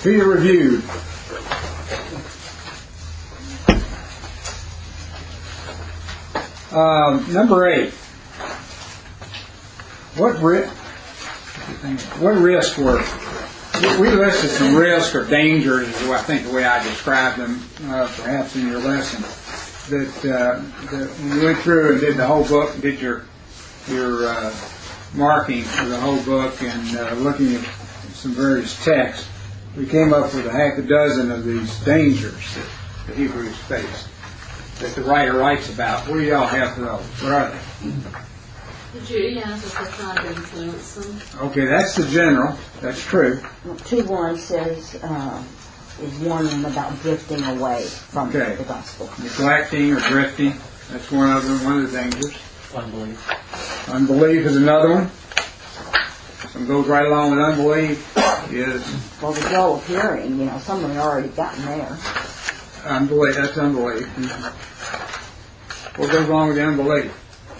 Be reviewed. Number 8. What risks were? We listed some risks or dangers, I think the way I described them, perhaps in your lesson. That when you went through and did the whole book, and did your marking of the whole book, and looking at some various texts, we came up with a half a dozen of these dangers that the Hebrews faced, that the writer writes about. What do y'all have for those? What are they? The Judaizers are trying to influence them. Okay, that's the general. That's true. 2:1 says, is warning them about drifting away from the gospel. Neglecting or drifting. That's one of them. One of the dangers. Unbelief. Unbelief is another one. Some goes right along with unbelief. Well, the dull of hearing. Some of them already gotten there. Unbelief. That's unbelief. What goes wrong with the unbelief?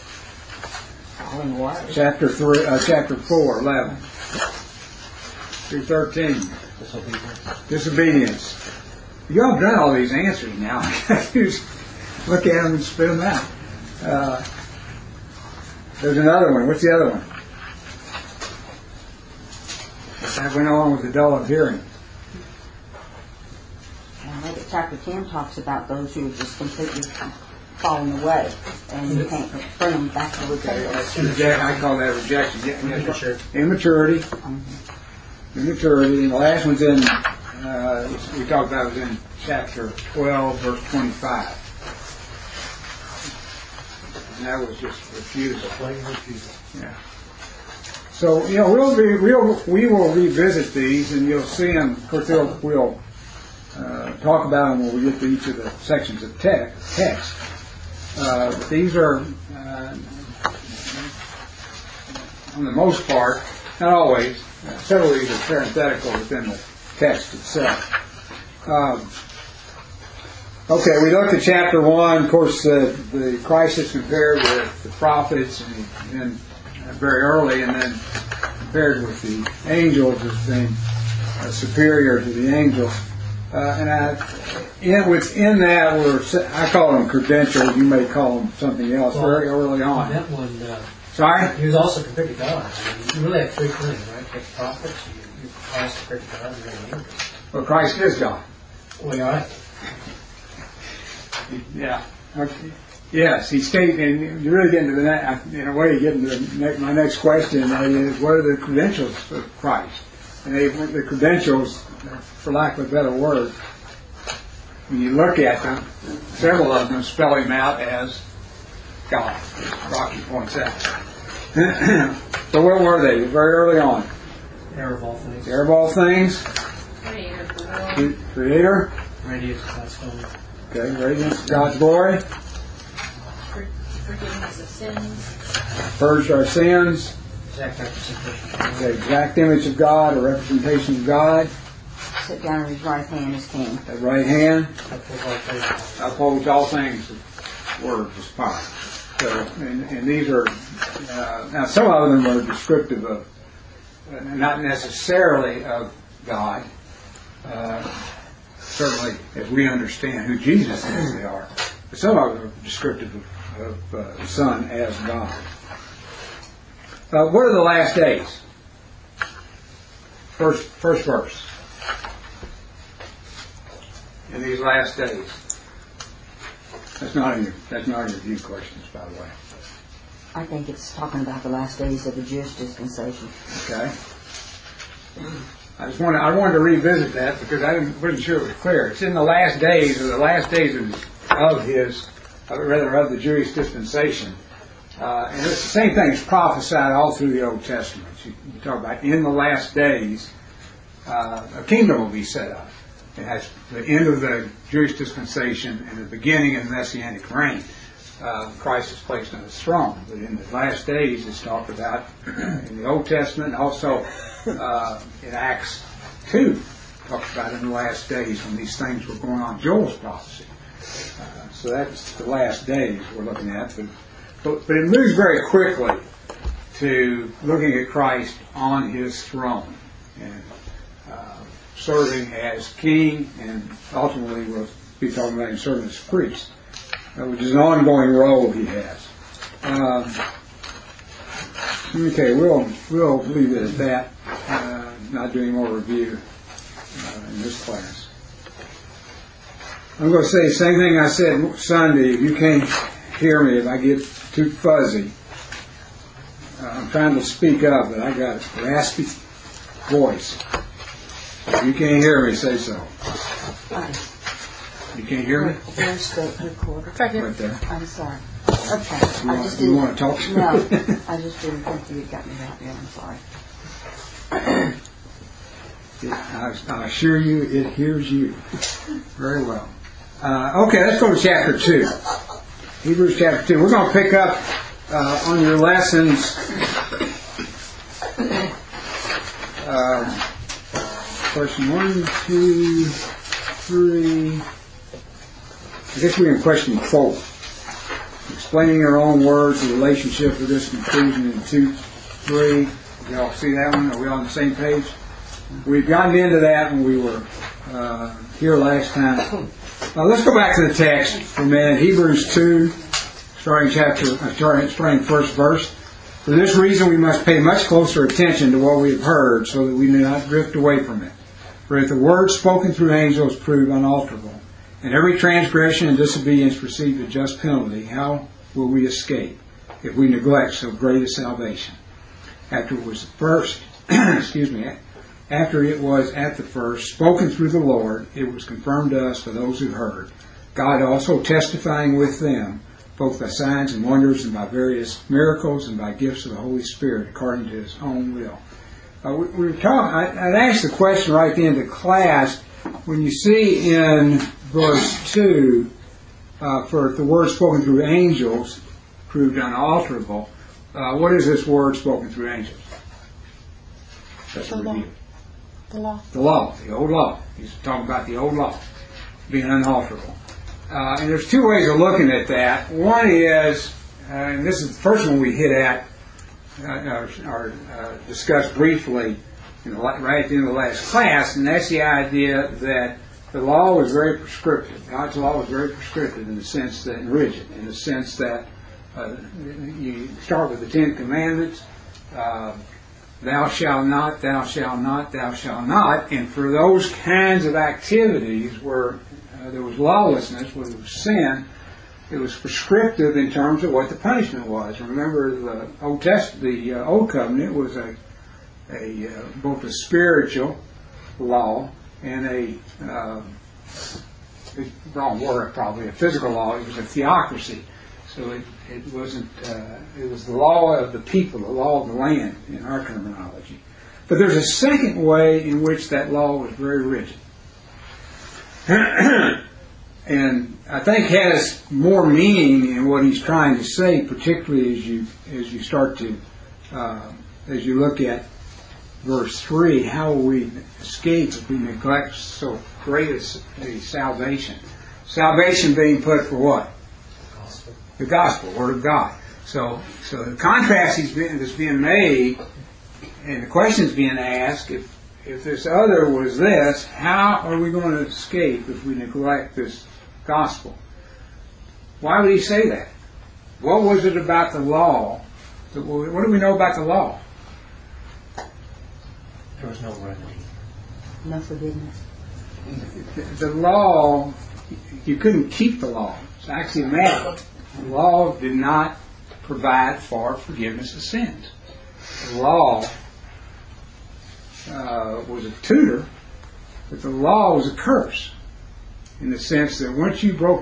Chapter 4, 11 through 13. Disobedience. Y'all have done all these answers now. Just look at them and spit them out. There's another one. What's the other one? That went along with the dull of hearing. I think chapter 10 talks about those who are just completely falling away, and you can't bring them back to repentance. I call that rejection. Immaturity. Immaturity. And the last one's in, we talked about it in chapter 12, verse 25. And that was just refusal. Plain refusal. Yeah. So, we will revisit these, and you'll see them. Of course, we'll talk about them when we get to each of the sections of text. These are, on the most part, not always, several of these are parenthetical within the text itself. Okay, we looked at chapter 1. Of course, the Christ is compared with the prophets, and then very early, and then compared with the angels as being superior to the angels. Within that, I call them credentials. You may call them something else. Very early on. That one. Sorry. He was also compared to God. You really have three things, right? Take the prophets. You Christ compared to God, and then the angels. Well, Christ is God. Well, all right. Yeah. Okay. Yes, he stated, and you really get into that. In a way, you get into my next question is, what are the credentials of Christ? And the credentials, for lack of a better word, when you look at them, several of them spell him out as God, as Rocky points out. So what were they? Very early on. Heir of all things. Heir of all things. Creator. Radiance of God's glory. Okay, radiance of God's glory. Forgiveness of sins. Purged our sins. Exact representation. The exact image of God, a representation of God. Sit down on his right hand as king. That right hand Upholds all things. upholds all things. Word is power. So, and these are now some of them are descriptive of, not necessarily of God. Certainly, as we understand who Jesus is, they are. But some of them are descriptive of the Son as God. What are the last days? First verse. In these last days. That's not in your view questions, by the way. I think it's talking about the last days of the Jewish dispensation. Okay. I wanted to revisit that because I wasn't sure it was clear. It's in the last days, or the last days of the Jewish dispensation. And it's the same thing. It's prophesied all through the Old Testament. You talk about in the last days, a kingdom will be set up. It has the end of the Jewish dispensation and the beginning of the Messianic reign. Christ is placed on his throne. But in the last days, it's talked about in the Old Testament, and also in Acts 2, talks about in the last days when these things were going on. Joel's prophecy. So that's the last days we're looking at. But it moves very quickly to looking at Christ on his throne. And serving as king, and ultimately we'll be talking about him serving as priest, which is an ongoing role he has. Okay, we'll leave it at that. Not doing more review in this class. I'm going to say the same thing I said Sunday. If you can't hear me, if I get too fuzzy, I'm trying to speak up, but I got a raspy voice. If you can't hear me, say so. You can't hear me? Where's the recorder? Right there. I'm sorry. Okay. You want to talk to me? No, I just didn't think you had got me out there. I'm sorry. I assure you, it hears you very well. Okay, let's go to chapter 2. Hebrews chapter 2. We're going to pick up on your lessons question 1, 2, 3. I guess we're in question 4. Explaining our own words, the relationship of this conclusion in 2, 3. Y'all see that one? Are we on the same page? We've gotten into that when we were here last time. Let's go back to the text for a minute. Hebrews 2, starting first verse. For this reason we must pay much closer attention to what we have heard, so that we do not drift away from it. For if the word spoken through angels proved unalterable, and every transgression and disobedience received a just penalty, how will we escape if we neglect so great a salvation? After it was at the first spoken through the Lord, it was confirmed to us for those who heard. God also testifying with them, both by signs and wonders and by various miracles and by gifts of the Holy Spirit, according to His own will. I'd asked the question right at the end of class, when you see in verse 2, for if the word spoken through angels proved unalterable, what is this word spoken through angels? That's a review. The law. The law, the old law. He's talking about the old law being unalterable. And there's two ways of looking at that. One is, and this is the first one we hit at, or discussed briefly right at the end of the last class, and that's the idea that the law was very prescriptive. God's law was very prescriptive in the sense that, and rigid, in the sense that you start with the Ten Commandments, thou shalt not, thou shalt not, thou shalt not, and for those kinds of activities where there was lawlessness, where there was sin, it was prescriptive in terms of what the punishment was. Remember, the Old Covenant was both a spiritual law and a physical law. It was a theocracy. So it wasn't. It was the law of the people, the law of the land, in our terminology. But there's a second way in which that law was very rigid, and I think has more meaning in what he's trying to say, particularly as you start to as you look at verse 3. How will we escape if we neglect so great a salvation? Salvation being put for what? The gospel, Word of God. So the contrast that's being made, and the question is being asked, if this other was this, how are we going to escape if we neglect this gospel? Why would he say that? What was it about the law? What do we know about the law? There was no remedy. No forgiveness. The law, you couldn't keep the law. It's actually a matter. The law did not provide for forgiveness of sins. The law was a tutor, but the law was a curse, in the sense that once you broke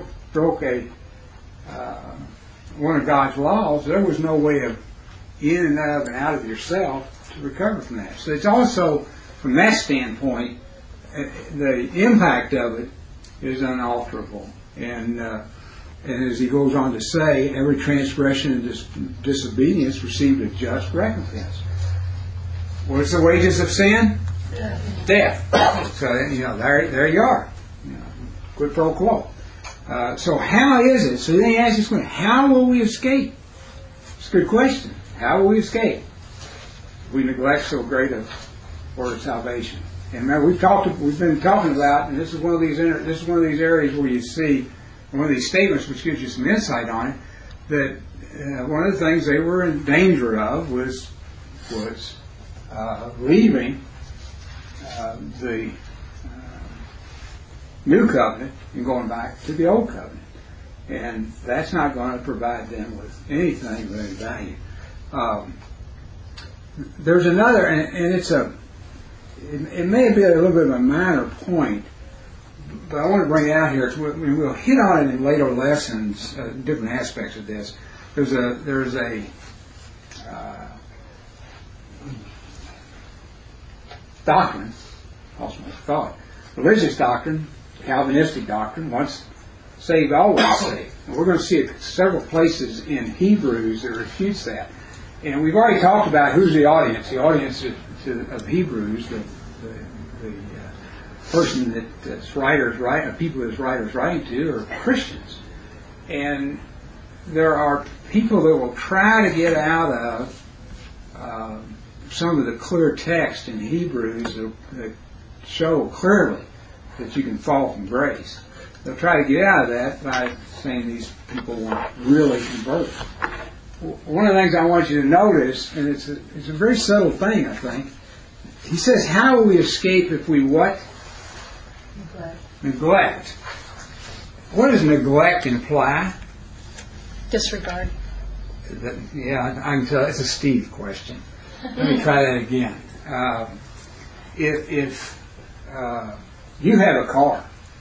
one of God's laws, there was no way of in and of and out of yourself to recover from that. So it's also, from that standpoint, the impact of it is unalterable. And as he goes on to say, every transgression and disobedience received a just recompense. What's the wages of sin? Death. So there you are. Quid pro quo. So how is it? So then he asks this question: how will we escape? It's a good question. How will we escape if we neglect so great a word of salvation? And man, we've been talking about, and this is one of these areas where you see one of these statements which gives you some insight on it, that one of the things they were in danger of was leaving the new covenant and going back to the old covenant. And that's not going to provide them with anything of any value. There's another, and it may be a little bit of a minor point, but I want to bring it out here. We'll hit on it in later lessons, different aspects of this. There's a doctrine, also call it religious doctrine, Calvinistic doctrine, once saved, always saved. And we're going to see several places in Hebrews that refutes that. And we've already talked about who's the audience. The audience of Hebrews, the person people that writer's writing to are Christians. And there are people that will try to get out of some of the clear text in Hebrews that show clearly that you can fall from grace. They'll try to get out of that by saying these people weren't really converted. One of the things I want you to notice, and it's a very subtle thing, I think. He says, how will we escape if we what? Neglect. What does neglect imply? Disregard. Yeah, I can tell. It's a Steve question. Let me try that again. If you have a car,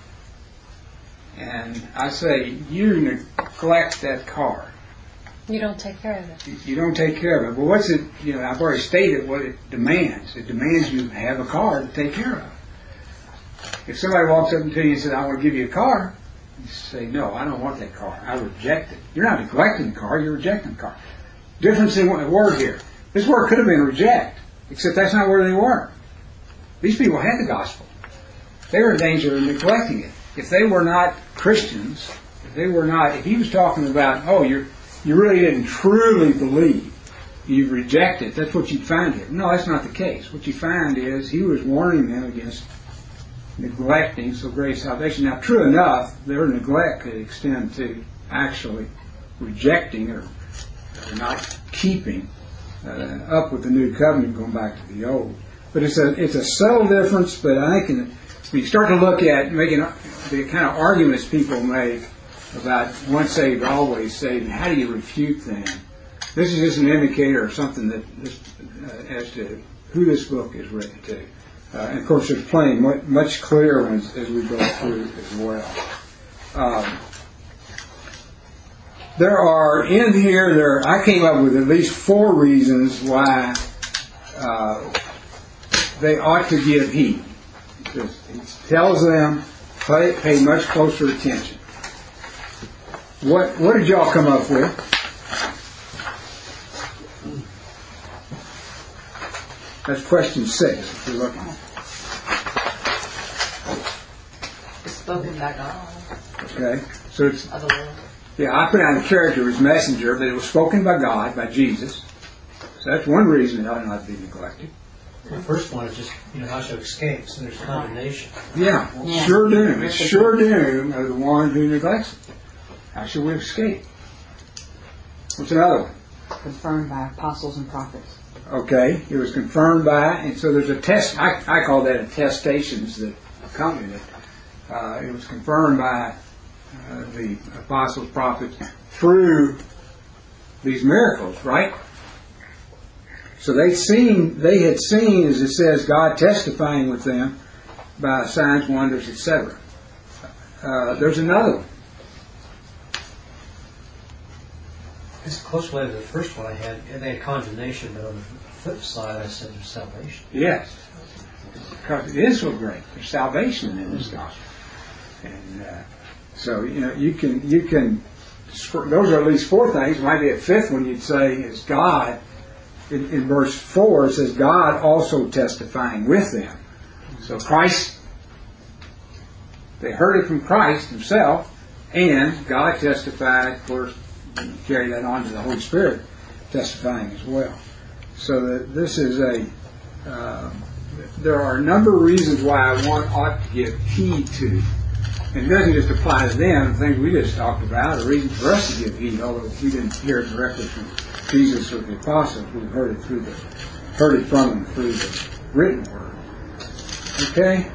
and I say you neglect that car, You don't take care of it. you don't take care of it. Well, what's it? I've already stated what it demands. It demands you have a car to take care of. If somebody walks up to you and says, "I want to give you a car," you say, "No, I don't want that car. I reject it." You're not neglecting the car. You're rejecting the car. Difference in the word here. This word could have been reject, except that's not where they were. These people had the gospel. They were in danger of neglecting it. If they were not Christians, if he was talking about, you really didn't truly believe, you reject it, that's what you'd find here. No, that's not the case. What you find is he was warning them against neglecting so great salvation. Now, true enough, their neglect could extend to actually rejecting or not keeping up with the new covenant, going back to the old. But it's a subtle difference, but I think when you start to look at making the kind of arguments people make about once saved, always saved, and how do you refute them, this is just an indicator of something that as to who this book is written to. And of course, there's plenty much clearer ones as we go through as well. There are in here. I came up with at least 4 reasons why they ought to give heed. It tells them pay much closer attention. What did y'all come up with? That's question 6. If you're looking. Spoken by God. Okay, so it's Of the Lord. I put out the character as messenger, but it was spoken by God, by Jesus. So that's one reason it ought not to be neglected. The first one is just, how shall escape, so there's condemnation. Yeah, sure doom. It's sure doom of the one who neglects it. How shall we escape? What's another one? Confirmed by apostles and prophets. Okay, it was confirmed by, and so there's a test. I call that attestations that accompany it. It was confirmed by the apostles, prophets through these miracles, right? So they had seen, as it says, God testifying with them by signs, wonders, etc. There's another one. It's close way to the first one I had. They had condemnation, but on the flip side, I said there's salvation. Yes, because it is so great. There's salvation in this gospel, and so you can. Those are at least 4 things. Might be a 5th one. You'd say is God. In verse 4, it says God also testifying with them. So Christ, they heard it from Christ Himself, and God testified. Of course, carry that on to the Holy Spirit testifying as well. So that this is there are a number of reasons why one ought to give heed to. And it doesn't just apply to them, the things we just talked about, a reason for us to give heed, although we didn't hear it directly from Jesus or the apostles, we heard it from them through the written word. Okay?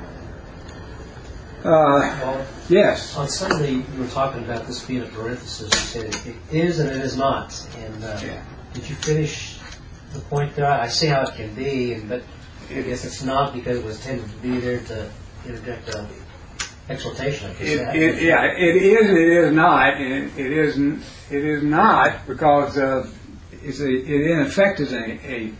Well, Yes. on Sunday, you were talking about this being a parenthesis. You said it is and it is not. And Yeah. did you finish the point there? I see how it can be, but I guess it's not because it was intended to be there to interject an exhortation. I guess It is and it is not. And it is not because it in effect is a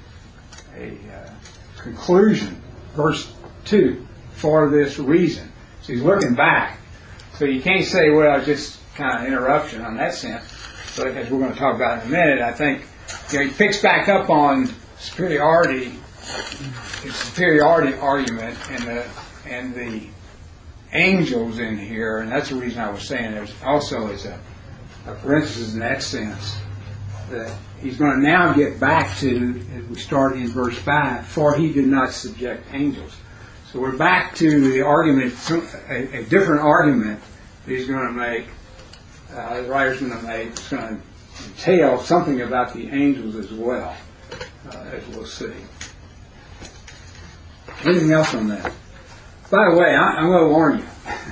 conclusion, verse 2, for this reason. So he's looking back. So you can't say, well, it's just kind of interruption on that sense. But as we're going to talk about in a minute, I think he picks back up on superiority, his superiority argument, and the angels in here, and that's the reason I was saying there's also is a parenthesis in that sense, that he's going to now get back to, as we started in verse 5, for he did not subject angels. So we're back to the argument, a different argument that he's going to make, the writer's going to make. It's going to entail something about the angels as well, as we'll see. Anything else on that? By the way, I'm going to warn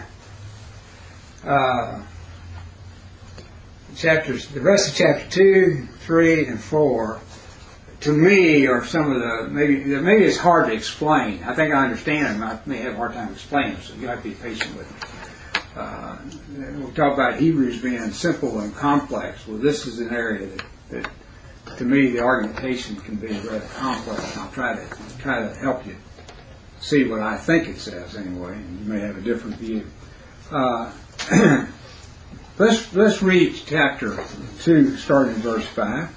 you. The rest of chapter 2, 3, and 4, to me, are some of the, maybe it's hard to explain. I think I understand them. I may have a hard time explaining them, so you have to be patient with me. We'll talk about Hebrews being simple and complex. Well, this is an area that to me, the argumentation can be rather complex. I'll try to help you see what I think it says anyway, and you may have a different view. Let's read chapter 2, starting in verse 5.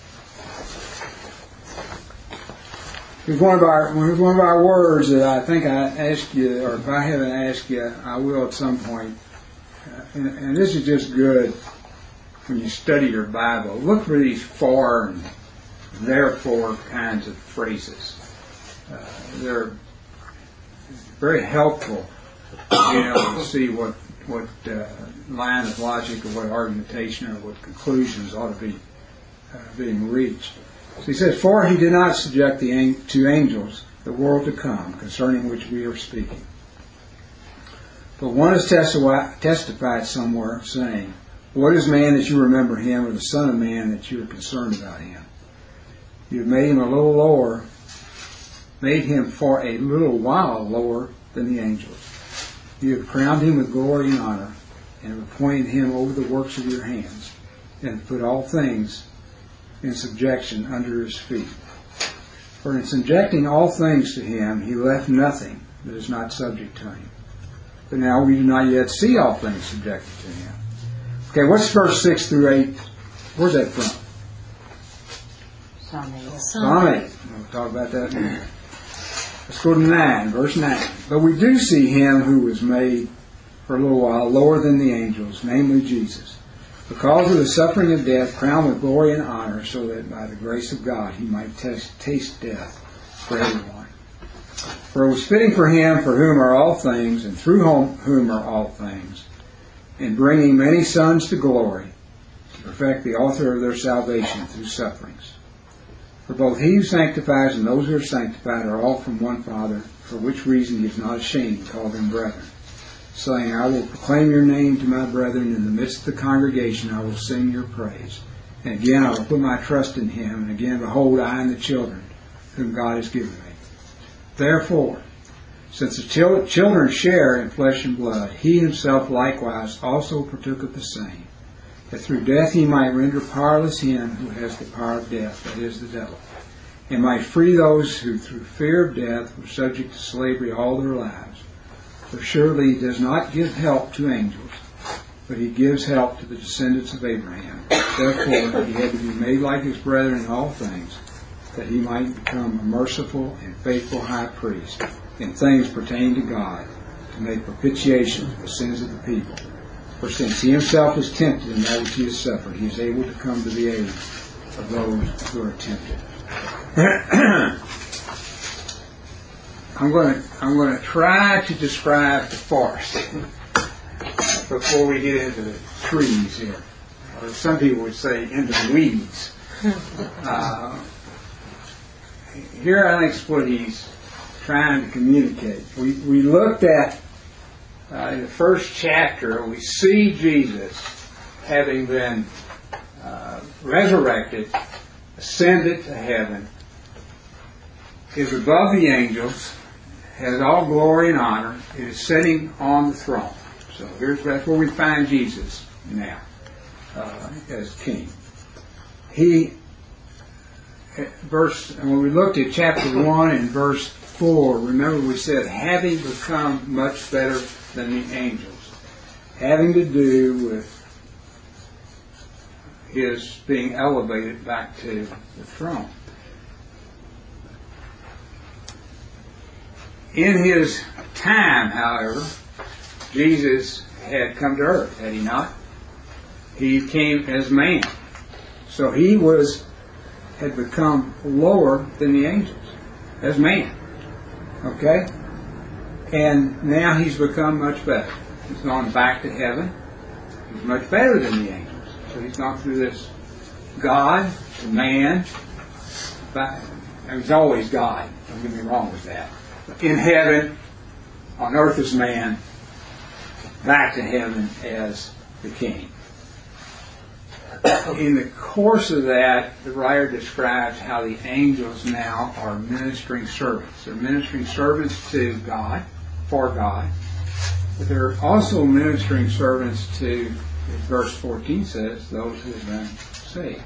Here's one of our words that I think I asked you, or if I haven't asked you, I will at some point. And this is just good when you study your Bible. Look for these for and therefore kinds of phrases. They're very helpful, to see what line of logic or what argumentation or what conclusions ought to be being reached. So he says, for he did not subject to angels the world to come, concerning which we are speaking. But one has testified somewhere, saying, what is man that you remember him, or the son of man that you are concerned about him? You have made him a little lower, made him for a little while lower than the angels. You have crowned him with glory and honor, and have appointed him over the works of your hands, and put all things in subjection under his feet. For in subjecting all things to him, he left nothing that is not subject to him. But now we do not yet see all things subjected to him. Okay, what's verse 6 through 8? Where's that from? Psalm 8. We'll talk about that in a minute. Let's go to 9, verse 9. But we do see him who was made for a little while lower than the angels, namely Jesus, because of the suffering of death, crowned with glory and honor, so that by the grace of God he might taste death for everyone. For it was fitting for him, for whom are all things, and through whom are all things, in bringing many sons to glory, to perfect the author of their salvation through sufferings. For both he who sanctifies and those who are sanctified are all from one Father, for which reason he is not ashamed to call them brethren, saying, I will proclaim your name to my brethren, in the midst of the congregation I will sing your praise. And again I will put my trust in him, and again, behold, I and the children whom God has given me. Therefore, since the children share in flesh and blood, he himself likewise also partook of the same, that through death he might render powerless him who has the power of death, that is, the devil, and might free those who through fear of death were subject to slavery all their lives. For surely he does not give help to angels, but he gives help to the descendants of Abraham. Therefore he had to be made like his brethren in all things, that he might become a merciful and faithful high priest in things pertaining to God, to make propitiation for the sins of the people. For since he himself is tempted in that which he has suffered, he is able to come to the aid of those who are tempted. I'm going to try to describe the forest before we get into the trees here, or some people would say into the weeds. Here, I think, is what he's trying to communicate. We looked at in the first chapter. We see Jesus having been resurrected, ascended to heaven, is above the angels, has all glory and honor, is sitting on the throne. So that's where we find Jesus now as King. When we looked at chapter 1 and verse 4, remember we said, having become much better than the angels, having to do with his being elevated back to the throne. In his time, however, Jesus had come to earth, had he not? He came as man. So he had become lower than the angels as man. Okay? And now he's become much better. He's gone back to heaven. He's much better than the angels. So he's gone through this God to man. He's always God. Don't get me wrong with that. In heaven, on earth as man, back to heaven as the King. In the course of that, the writer describes how the angels now are ministering servants. They're ministering servants to God, for God, but they're also ministering servants to, as verse 14 says, those who have been saved.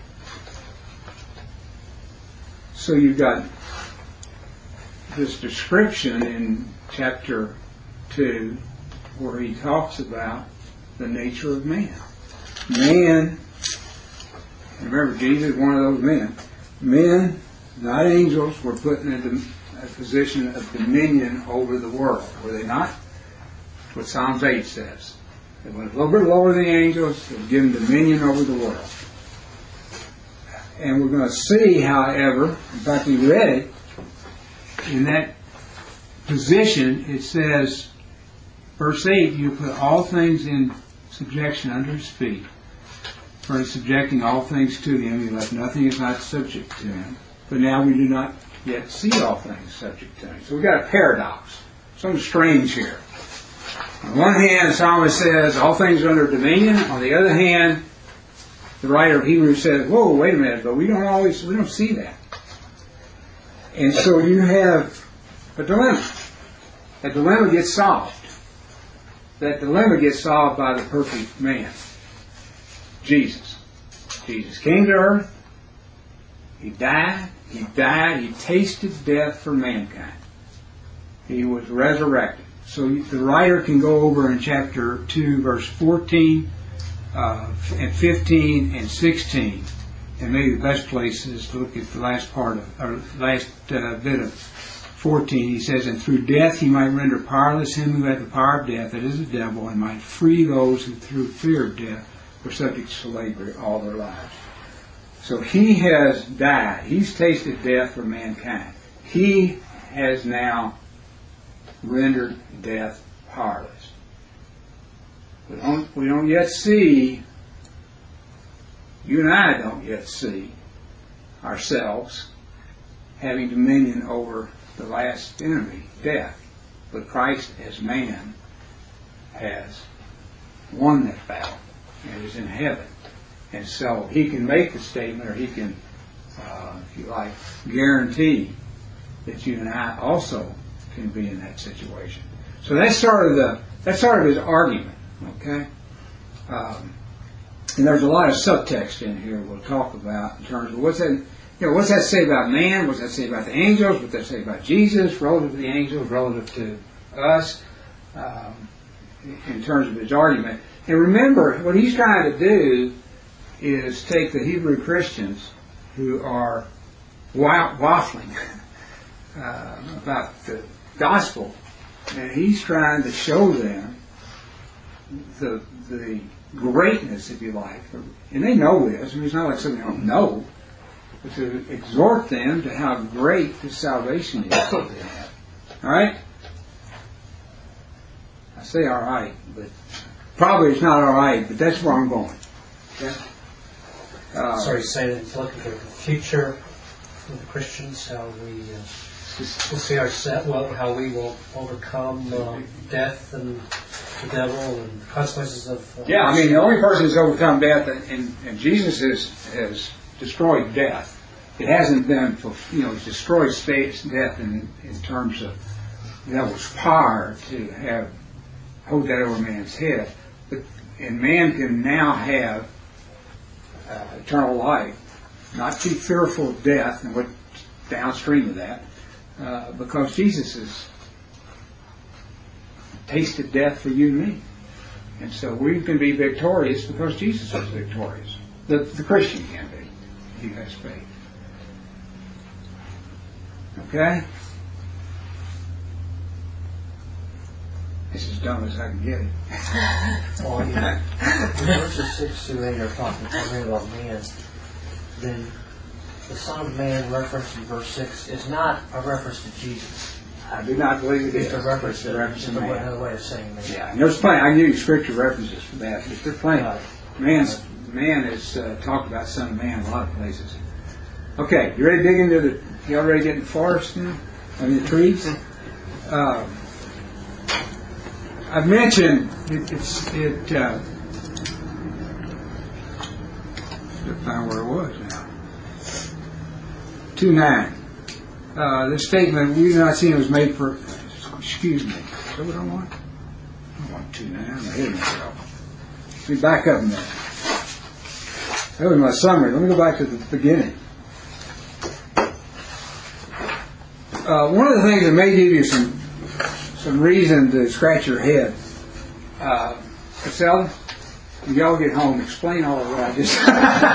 So you've got this description in chapter 2 where he talks about the nature of man. Man, remember Jesus is one of those men. Men, not angels, were put in a position of dominion over the world, were they not? That's what Psalms 8 says. They went a little bit lower than the angels, they were given dominion over the world. And we're going to see, however, in fact we read it, in that position it says, verse 8, you put all things in subjection under his feet. For in subjecting all things to him, he left nothing is not subject to him. But now we do not yet see all things subject to him. So we've got a paradox. Something strange here. On one hand, the psalmist says all things are under dominion. On the other hand, the writer of Hebrews says, whoa, wait a minute, but we don't see that. And so you have a dilemma. That dilemma gets solved. That dilemma gets solved by the perfect man, Jesus. Jesus came to earth. He died. He tasted death for mankind. He was resurrected. So the writer can go over in chapter 2, verse 14, and 15, and 16. And maybe the best place is to look at the last part of, or last bit of 14. He says, and through death he might render powerless him who had the power of death, that is the devil, and might free those who through fear of death were subject to slavery all their lives. So he has died. He's tasted death for mankind. He has now rendered death powerless. We don't yet see, you and I don't yet see ourselves having dominion over the last enemy, death. But Christ as man has won that battle and is in heaven. And so he can make the statement, or he can, if you like, guarantee that you and I also can be in that situation. So that's sort of his argument, okay? And there's a lot of subtext in here we'll talk about in terms of what's that say about man? What's that say about the angels? What's that say about Jesus relative to the angels, relative to us, in terms of his argument? And remember, what he's trying to do is take the Hebrew Christians who are waffling about the gospel, and he's trying to show them the greatness, if you like, and they know this. I mean, it's not like something they don't know, but to exhort them to how great the salvation is that they have. All right? I say all right, but probably it's not all right, but that's where I'm going. Okay? So you're saying it's looking for the future of the Christians, how we we'll see how we will overcome death and the devil and the consequences of. Yeah, I mean, the only person who's overcome death, and Jesus has destroyed death. It hasn't been, destroyed death in terms of the devil's power to hold that over man's head. And man can now have eternal life, not be fearful of death and what's downstream of that, because Jesus has tasted death for you and me. And so we can be victorious because Jesus was victorious. The Christian can be, if he has faith. Okay? It's as dumb as I can get it. Well, verses 6 through 8 are talking primarily about man. Then the Son of Man referenced in verse 6 is not a reference to Jesus. I do not believe it is. It's a reference to man. another way of saying man. Yeah, and there's plenty. I can give you scripture references for that. But there's plenty. Man is talked about Son of Man in a lot of places. Okay, you ready to dig into y'all ready to get in the forest now? I mean the trees? I've mentioned I'll find where it was now. 2:9. This statement, we do not see it was made for, excuse me, is that what I want? I want 2:9, I'm ahead of myself. Let me back up a minute. That was my summary. Let me go back to the beginning. One of the things that may give you some reason to scratch your head, Casella, when y'all get home, explain all of what I just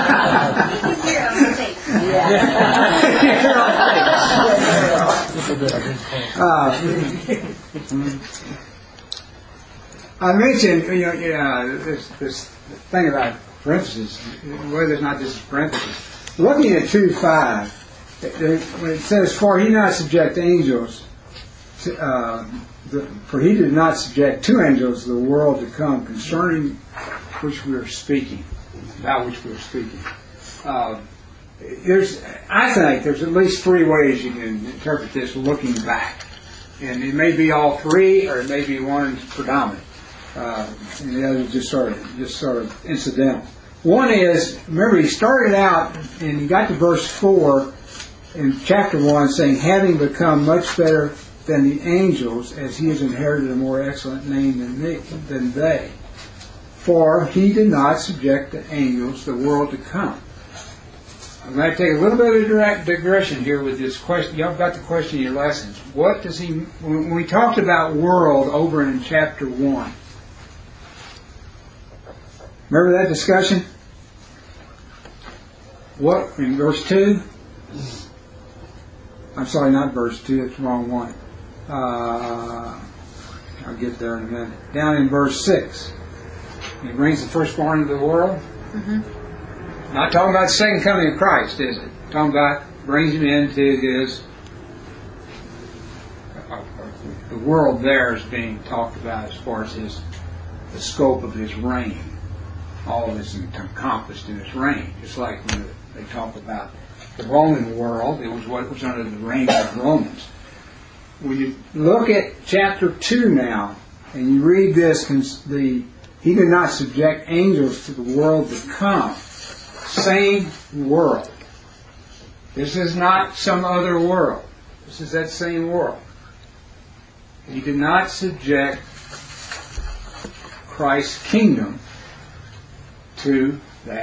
I mentioned, this thing about parentheses, whether it's not just parentheses. Looking at 2:5, when it says, "For he not subject angels," for he did not subject two angels to the world to come, concerning which we are speaking, about which we are speaking. I think there's at least three ways you can interpret this looking back, and it may be all three, or it may be one predominant, and the other just sort of incidental. One is, remember, he started out and he got to verse 4 in chapter 1, saying, "Having become much better than the angels, as he has inherited a more excellent name than they. For he did not subject the angels to the world to come." I'm going to take a little bit of digression here with this question. Y'all got the question in your lessons. What does he, when we talked about world over in chapter 1, remember that discussion? What, in verse 2? I'm sorry, not verse 2, it's the wrong one. I'll get there in a minute. Down in verse 6. He brings the firstborn into the world. Mm-hmm. Not talking about the second coming of Christ, is it? Talking about brings him into his... the world there is being talked about as far as the scope of his reign. All of this is encompassed in his reign. Just like when they talk about the Roman world, it was what was under the reign of the Romans. When you look at chapter 2 now, and you read this, he did not subject angels to the world to come. Same world. This is not some other world. This is that same world. He did not subject Christ's kingdom to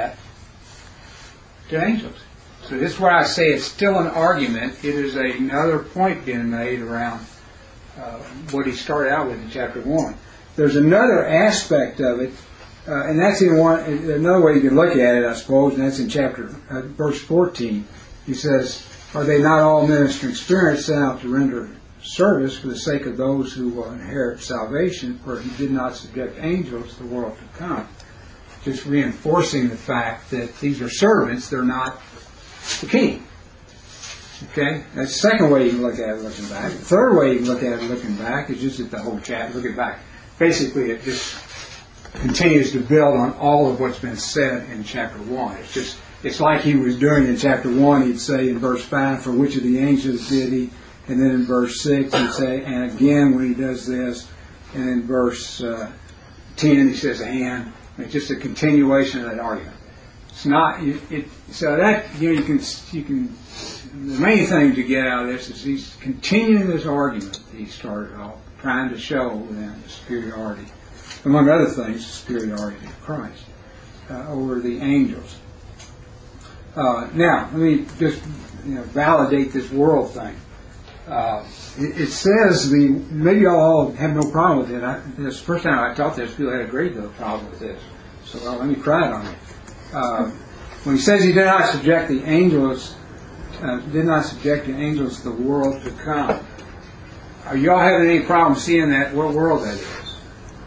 angels. So this is why I say it's still an argument. It is another point being made around what he started out with in chapter 1. There's another aspect of it, and that's another way you can look at it, I suppose, and that's in verse 14. He says, "Are they not all ministering spirits sent out to render service for the sake of those who will inherit salvation, for he did not subject angels to the world to come?" Just reinforcing the fact that these are servants, they're not the king. Okay? That's the second way you can look at it looking back. The third way you can look at it looking back is just at the whole chapter, looking back. Basically, it just continues to build on all of what's been said in chapter 1. It's like he was doing in chapter 1, he'd say in verse 5, for which of the angels did he? And then in verse 6, he'd say, and again when he does this. And in verse 10, he says, and. It's just a continuation of that argument. It's not, so that, you can, the main thing to get out of this is he's continuing this argument that he started off, trying to show then the superiority, among other things, the superiority of Christ over the angels. Now, let me just validate this world thing. It says, maybe you all have no problem with it. This first time I taught this, people had a great deal of problem with this. So let me try it on it. When he says he did not subject the angels to the world to come, are you all having any problem seeing that? What world that is?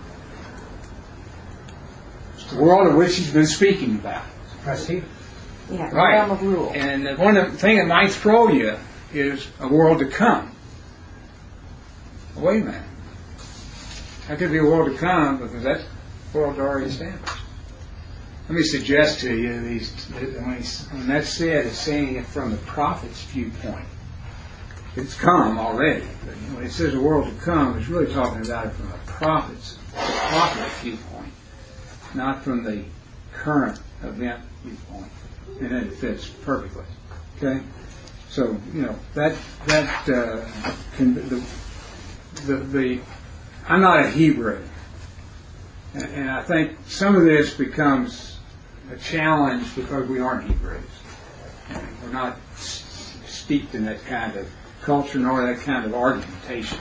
It's the world of which he's been speaking about. Yeah, Right. realm of rule. And the one thing that might throw you is a world to come. Wait a minute. How could it be a world to come? Because that world's already established. Let me suggest to you, when that's said, it's saying it from the prophet's viewpoint. It's come already. But when it says a world to come, it's really talking about it from the prophet's viewpoint, not from the current event viewpoint. And then it fits perfectly. Okay? So, I'm not a Hebrew. And I think some of this becomes a challenge because we aren't Hebrews. And we're not steeped in that kind of culture nor that kind of argumentation.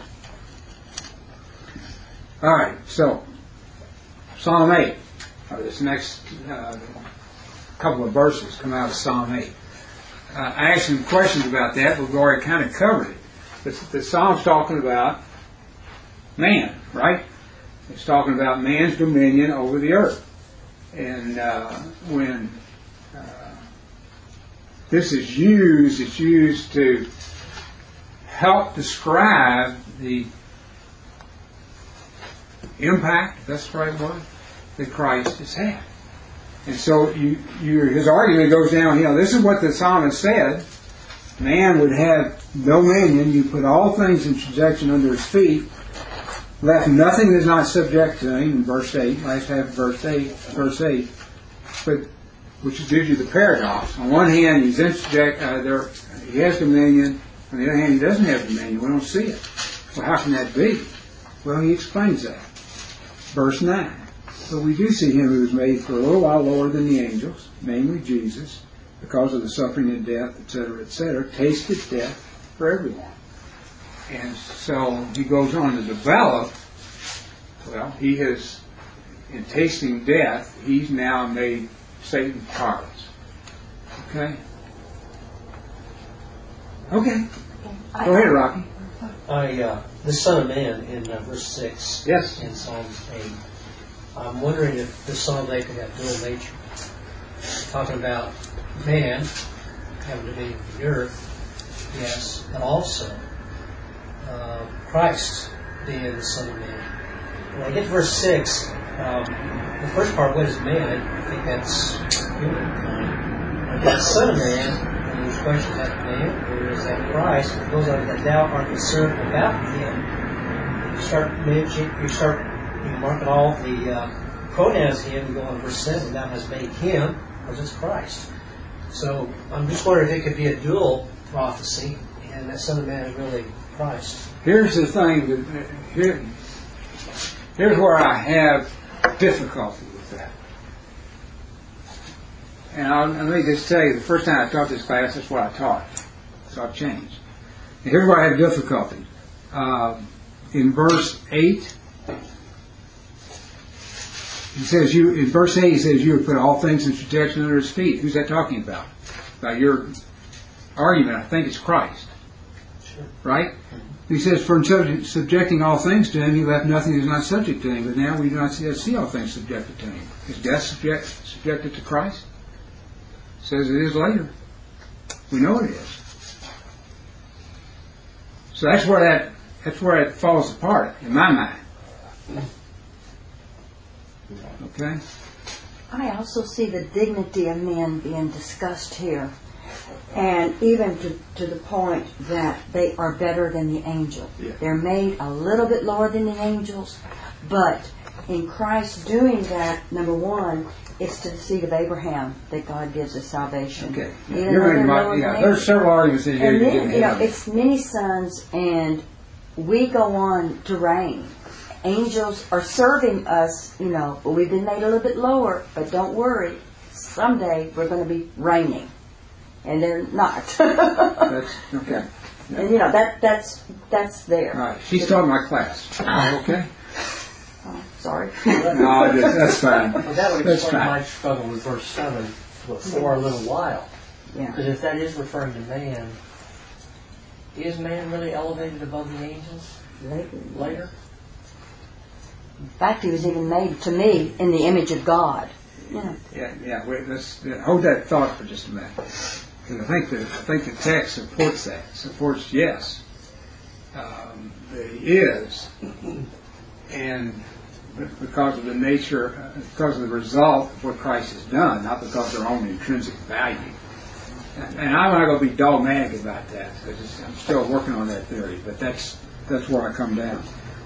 All right, so Psalm 8. This next couple of verses come out of Psalm 8. I asked some questions about that, but we've already kind of covered it. The Psalm's talking about man, right? It's talking about man's dominion over the earth. And when this is used, it's used to help describe the impact, if that's the right word, that Christ has had. And so his argument goes down, this is what the psalmist said. Man would have dominion. You put all things in subjection under his feet. Left nothing that is not subject to him, in verse 8, last half of verse 8. But, which gives you the paradox. On one hand, he's in he has dominion. On the other hand, he doesn't have dominion. We don't see it. Well, how can that be? Well, he explains that. Verse 9. But we do see him who was made for a little while lower than the angels, namely Jesus, because of the suffering and death, etc., tasted death for everyone. And so he goes on to develop, he has, in tasting death, he's now made Satan powerless. Okay? Okay. Go ahead, Rocky. The Son of Man in verse 6 Yes. in Psalm 8. I'm wondering if the Psalm 8 could have dual nature. Talking about man having dominion of the earth, yes, but also Christ being the Son of Man. When I get to verse 6, the first part, what is man? I think that's humankind. When I get the Son of Man, and there's questions, is that man or is that Christ? It goes on that thou art concerned about him. You mark it all the pronouns him and go on verse 7, thou hast made him, because it's Christ. So I'm just wondering if it could be a dual prophecy, and that Son of Man is really Christ. Here's the thing. Here's where I have difficulty with that. And let me just tell you, the first time I taught this class, that's what I taught. So I've changed. And here's where I have difficulty. In verse 8, he says, in verse 8, he says, you have put all things in subjection under his feet. Who's that talking about? About your argument. I think it's Christ. Sure. Right? He says, for subjecting all things to him, he left nothing that is not subject to him. But now we do not see all things subjected to him. Is death subjected to Christ? It says it is later. We know it is. So that's where it falls apart in my mind. Okay? I also see the dignity of men being discussed here, and even to the point that they are better than the angels. Yeah. They're made a little bit lower than the angels, but in Christ doing that, number one, it's to the seed of Abraham that God gives us salvation. Okay. Even though You're they're making lower than there's several arguments in here and you then, get ahead of. it's many sons, and we go on to reign. Angels are serving us, but we've been made a little bit lower. But don't worry, someday we're going to be reigning, and they're not. That's okay. Yeah. And that's there. All right. She's taught my class. Okay. Oh, sorry. No, that's fine. Well, that would That's explain fine. my struggle with verse 7 for a little while. Yeah. Because if that is referring to man, is man really elevated above the angels later? In fact, he was even made to me in the image of God. Yeah. Wait, let's hold that thought for just a minute, because I think the text supports that. Supports yes, he is, and because of the nature, because of the result of what Christ has done, not because of their own intrinsic value. And I'm not going to be dogmatic about that, because I'm still working on that theory. But that's where I come down.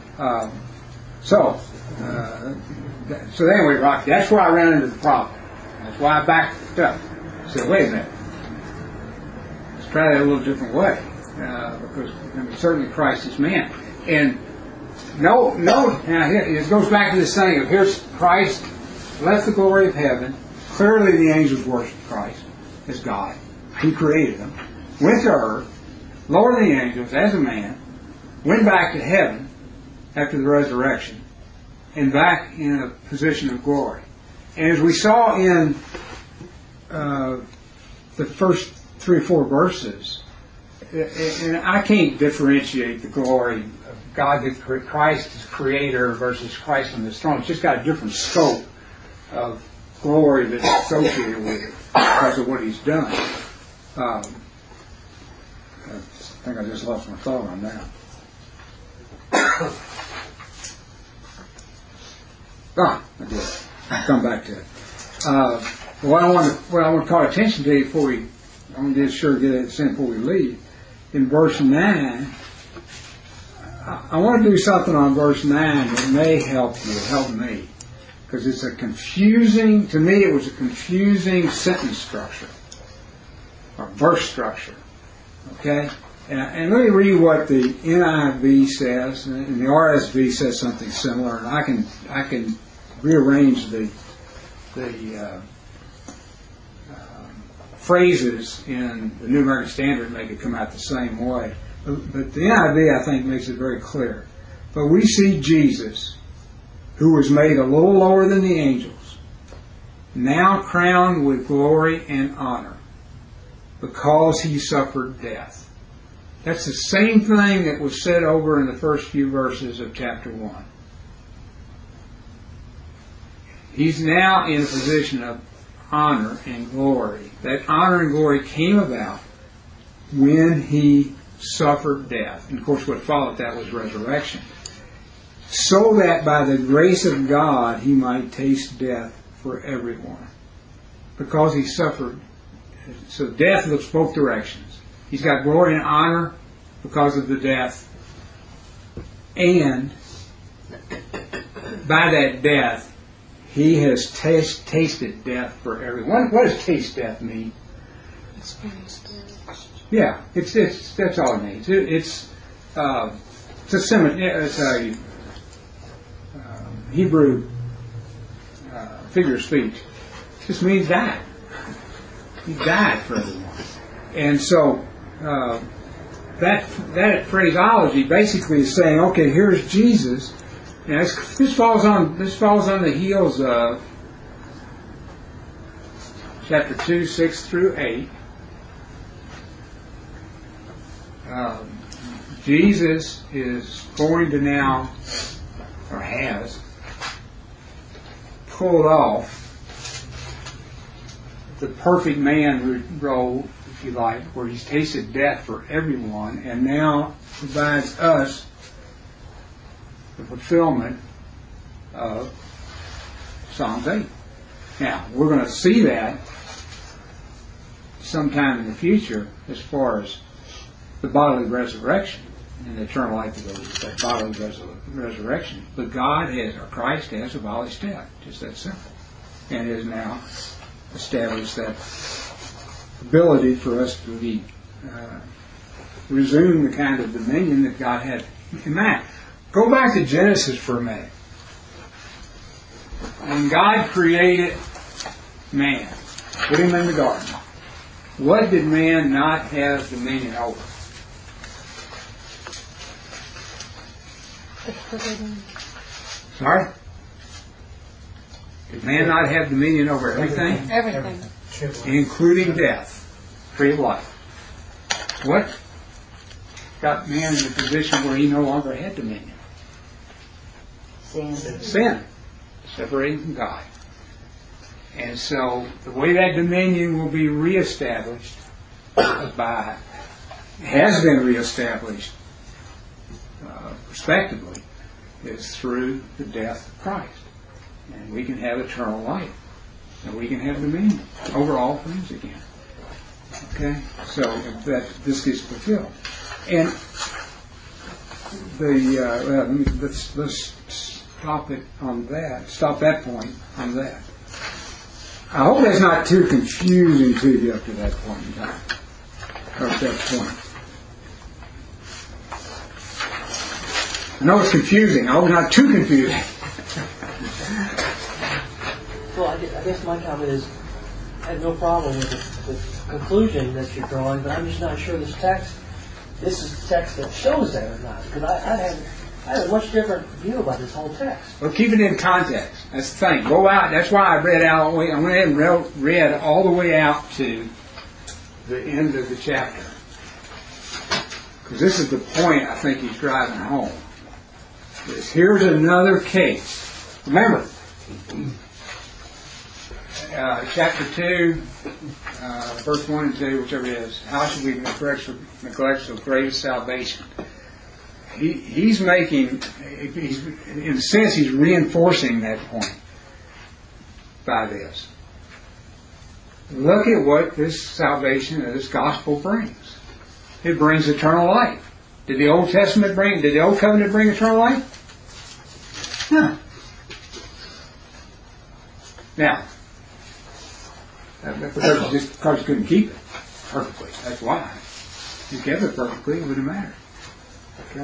So anyway, Rocky, that's where I ran into the problem. That's why I backed up. I said, wait a minute. Let's try that a little different way. Because certainly Christ is man. And no, now it goes back to this thing of here's Christ left the glory of heaven. Clearly the angels worship Christ as God. He created them. Went to earth, lower than the angels as a man, went back to heaven after the resurrection, and back in a position of glory. And as we saw in the first 3 or 4 verses, and I can't differentiate the glory of God, Christ as creator versus Christ on his throne. It's just got a different scope of glory that's associated with it because of what he's done. I think I just lost my thought on that. I did. I'll come back to it. What I want to call attention to before I want to get it in before we leave. In verse 9, I want to do something on verse 9 that may help me. Because it's to me it was a confusing sentence structure, or verse structure. Okay? And let me read what the NIV says, and the RSV says something similar, and I can rearrange the phrases in the New American Standard and make it come out the same way. But the NIV, I think, makes it very clear. But we see Jesus, who was made a little lower than the angels, now crowned with glory and honor, because he suffered death. That's the same thing that was said over in the first few verses of chapter 1. He's now in a position of honor and glory. That honor and glory came about when he suffered death. And of course what followed that was resurrection. So that by the grace of God he might taste death for everyone. Because he suffered. So death looks both directions. He's got glory and honor because of the death. And by that death, he has tasted death for everyone. What does taste death mean? Yeah, that's all it means. It's a Hebrew figure of speech. It just means died. He died for everyone. And so that phraseology basically is saying, okay, here's Jesus. Now this falls on the heels of chapter 2, 6 through 8. Jesus is going to now, or has, pulled off the perfect man role if you like, where He's tasted death for everyone and now provides us the fulfillment of Psalms 8. Now, we're going to see that sometime in the future as far as the bodily resurrection and the eternal life that goes with that bodily resurrection. But God has, or Christ has, abolished death. Just that simple. And has now established that ability for us to be resume the kind of dominion that God had in mind. Go back to Genesis for a minute. When God created man, put him in the garden, what did man not have dominion over? The forbidden. Sorry? Did man not have dominion over everything? Everything. Including death, tree of life. What got man in a position where he no longer had dominion? Sin. Separating from God. And so the way that dominion will be reestablished has been reestablished prospectively is through the death of Christ. And we can have eternal life. And we can have dominion over all things again. Okay? So that this gets fulfilled. And let's stop it on that. Stop that point on that. I hope that's not too confusing to you up to that point in time. Or at that point. I know it's confusing. I hope it's not too confusing. Well, I guess my comment is, I have no problem with the conclusion that you're drawing, but I'm just not sure this is the text that shows that or not. Because I have a much different view about this whole text. Well, keep it in context. That's the thing. Go out. That's why I read out all the way. I went ahead and read all the way out to the end of the chapter. Because this is the point I think he's driving home. Here's another case. Remember, chapter 2, verse 1 and 2, whichever it is, how should we neglect so great a salvation? He's in a sense, he's reinforcing that point by this. Look at what this salvation and this gospel brings. It brings eternal life. Did the Old Covenant bring eternal life? No. Now, because you couldn't keep it perfectly. That's why. If you kept it perfectly, it wouldn't matter. Okay?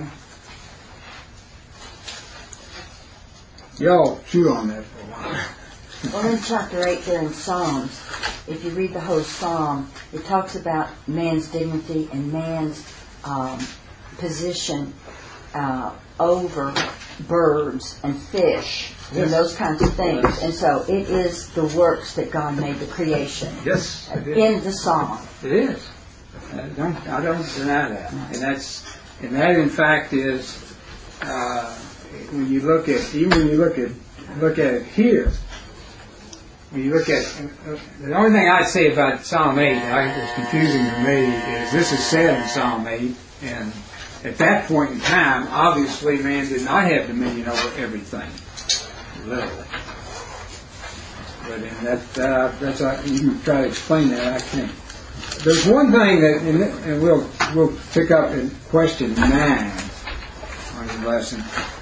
Y'all chew on that for a while. Well, in chapter 8 there in Psalms, if you read the whole Psalm, it talks about man's dignity and man's position over birds and fish and those kinds of things. And so it is the works that God made, the creation. Yes, it is. In the Psalm. It is. I don't deny that. And that in fact is when you look at it here. When you look at the only thing I'd say about Psalm 8 that was confusing to me is this is said in Psalm 8, and at that point in time, obviously man did not have dominion over everything, literally. But in that's you can try to explain that. I can't. There's one thing that, and we'll pick up in question 9 on the lesson.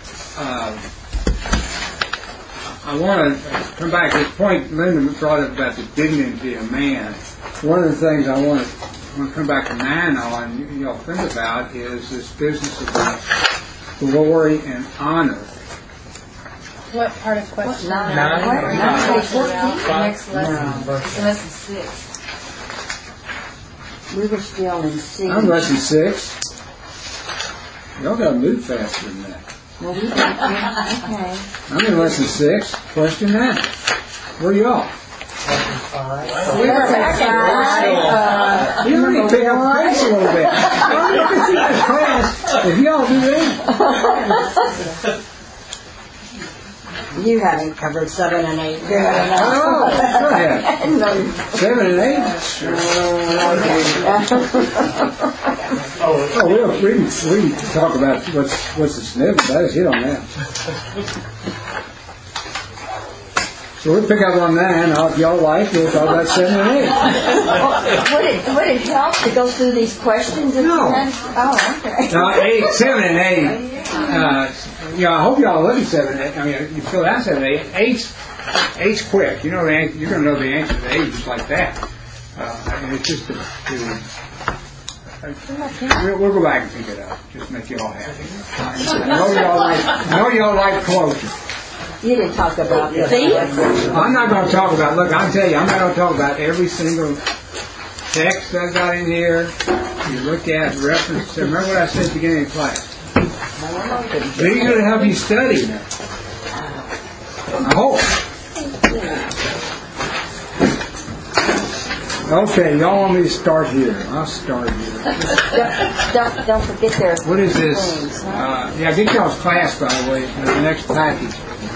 I want to come back to this point Linda brought up about the dignity of man. One of the things I want to come back to 9 on, y'all think about, is this business about glory and honor. What part of question? 9. Next lesson. Lesson 6. We were still in 6. I'm lesson 6. Y'all got to move faster than that. Well, we got okay. I'm in lesson 6, question 9. Where are y'all? We were back at You need to pick up the pace a little bit. If y'all do that. You haven't covered 7 and 8. Oh, go ahead. No. 7 and 8? Oh, we can talk about what's the significance. Let us hit on that. So we'll pick up on that, and if y'all like, we'll talk about 7 and 8. Would it help to go through these questions? No. Oh, okay. Now, 7 and 8, I hope y'all look at 7 and 8. I mean, you fill out 7 and 8. 8's quick. You know the answer, you're going to know the answer to 8 just like that. I mean, it's just we'll go back and pick it up. Just make you all happy. I know y'all like closure. You didn't talk about the I'm not going to talk about, look, I'll tell you, I'm not going to talk about every single text I got in here. You look at reference. Remember what I said at the beginning of class. These are to help you study now. I hope. Okay, y'all want me to start here? I'll start here. Don't forget their. What is this? Get y'all's class, by the way, the next package.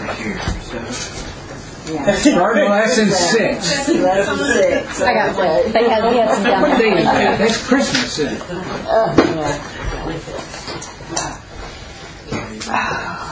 Start lesson 6. Lesson 6. I got one. They had some down What day is there. that? That's Christmas, isn't it? Yeah.